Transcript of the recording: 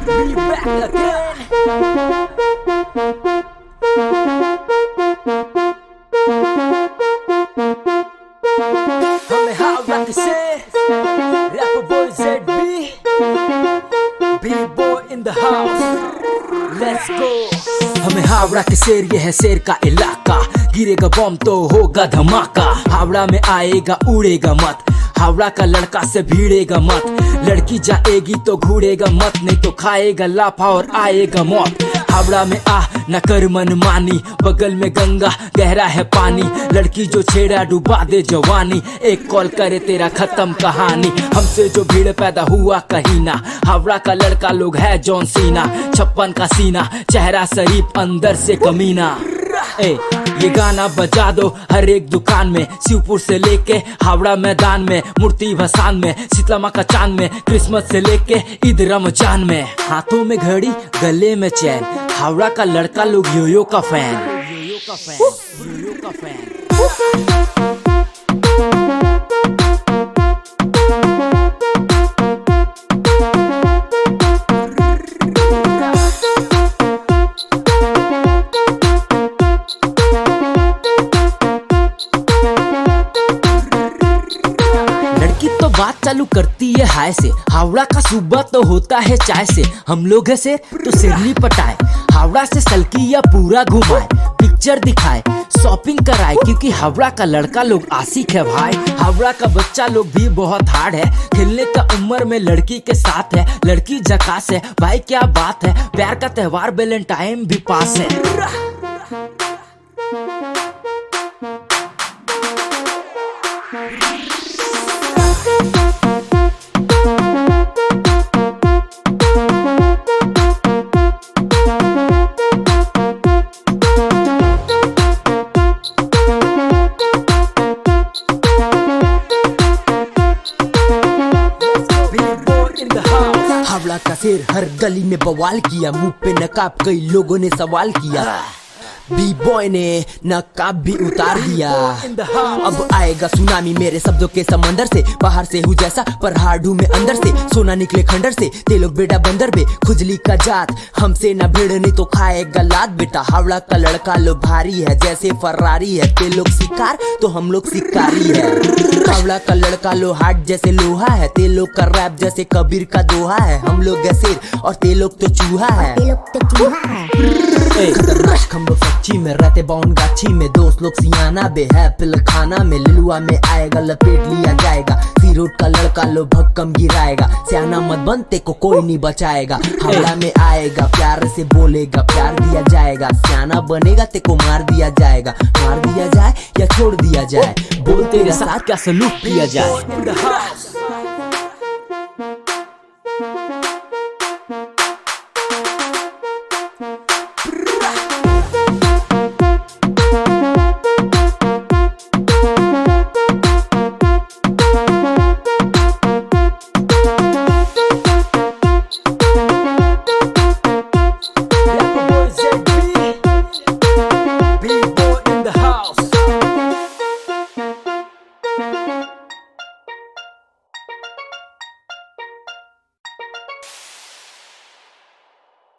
We back again. हमें हावड़ा से rapper boy ZB, B-boy in the house. Let's go. हमें हावड़ा के शेर, ये है शेर का इलाका। गिरेगा बम तो होगा धमाका। हावड़ा में आएगा उड़ेगा मत, हावड़ा का लड़का से भीड़ेगा मत। लड़की जाएगी तो घूरेगा मत, नहीं तो खाएगा लाफा और आएगा मौत। हावड़ा में आ न कर मन मानी, बगल में गंगा गहरा है पानी। लड़की जो छेड़ा डुबा दे जवानी, एक कॉल करे तेरा खत्म कहानी। हमसे जो भीड़ पैदा हुआ कहीं ना, हावड़ा का लड़का लोग है जॉन सीना। 56 का सीना, चेहरा शरीफ अंदर से कमीना। ये गाना बजा दो हर एक दुकान में, शिवपुर से लेके हावड़ा मैदान में, मूर्ति भसान में, शीतला माँ का चांद में, क्रिसमस से लेके ईद रमजान में। हाथों में घड़ी गले में चैन, हावड़ा का लड़का लोग योयो का फैन। योयो का फैन, योयो का फैन। तो बात चालू करती है हाय से, हावड़ा का सुबह तो होता है चाय से। हम लोग है शेर तो सिरली पटाए, हावड़ा से सल्की या पूरा घुमाए, पिक्चर दिखाए, शॉपिंग कराए, क्योंकि हावड़ा का लड़का लोग आशिक है भाई। हावड़ा का बच्चा लोग भी बहुत हार्ड है, खेलने का उम्र में लड़की के साथ है। लड़की झकास है भाई, क्या बात है, प्यार का त्योहार वैलेंटाइन भी पास है। हावड़ा का शेर हर गली में बवाल किया, मुंह पे नकाब कई लोगों ने सवाल किया। बी-बॉय ने नकाब भी उतार दिया। अब आएगा सुनामी मेरे शब्दों के समंदर से, बाहर से हूँ जैसा पर हार्ड हूँ मैं अंदर से। सोना निकले खंडर से, ते लोग बेटा बंदर बे, खुजली का जात हमसे ना भिड़, नहीं तो खाएगा लात बेटा। हावड़ा का लड़का लो भारी है जैसे फरारी है, ते लोग शिकार तो हम लोग शिकारी है। हावड़ा का लड़का लो हार्ड जैसे लोहा है, ते लोग का रैप जैसे कबीर का दोहा है। हम लोग है शेर और ते लोग तो चूहा है। खतरनाक हम लोग सच्ची में रहते बाउंड गाछी में, दोस्त लोग सियाना बे है पिल खाना में। लिलुआ में आएगा लपेट लिया जाएगा, सीरोड का लड़का लो भक्कम गिराएगा। सियाना मत बनते को कोई नहीं बचाएगा। हावड़ा में आएगा प्यार से बोलेगा, प्यार दिया जाएगा। सियाना बनेगा ते को मार दिया जाएगा, मार दिया जाए या छोड़ दिया जाए, बोल तेरे साथ क्या सलूक किया जाए।